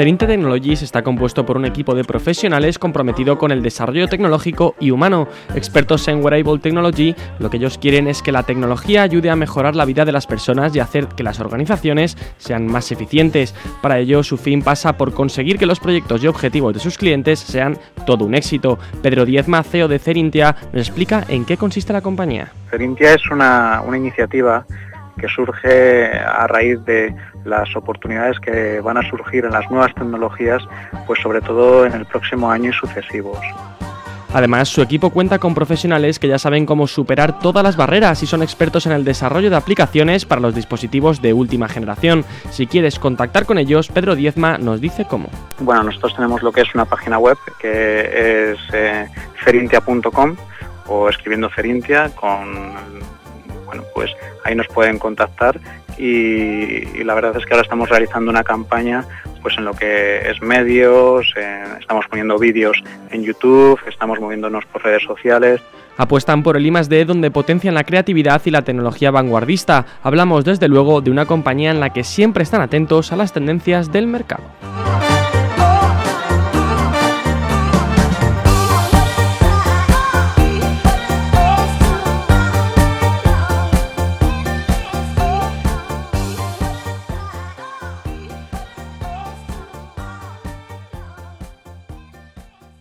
Ferintia Technologies está compuesto por un equipo de profesionales comprometido con el desarrollo tecnológico y humano, expertos en wearable technology. Lo que ellos quieren es que la tecnología ayude a mejorar la vida de las personas y hacer que las organizaciones sean más eficientes. Para ello, su fin pasa por conseguir que los proyectos y objetivos de sus clientes sean todo un éxito. Pedro Diezma, CEO de Ferintia, nos explica en qué consiste la compañía. Ferintia es una iniciativa que surge a raíz de las oportunidades que van a surgir en las nuevas tecnologías, pues sobre todo en el próximo año y sucesivos. Además, su equipo cuenta con profesionales que ya saben cómo superar todas las barreras y son expertos en el desarrollo de aplicaciones para los dispositivos de última generación. Si quieres contactar con ellos, Pedro Diezma nos dice cómo. Bueno, nosotros tenemos lo que es una página web que es ferintia.com o escribiendo Ferintia pues ahí nos pueden contactar y la verdad es que ahora estamos realizando una campaña pues en lo que es medios, estamos poniendo vídeos en YouTube, estamos moviéndonos por redes sociales. Apuestan por el I+D, donde potencian la creatividad y la tecnología vanguardista. Hablamos desde luego de una compañía en la que siempre están atentos a las tendencias del mercado.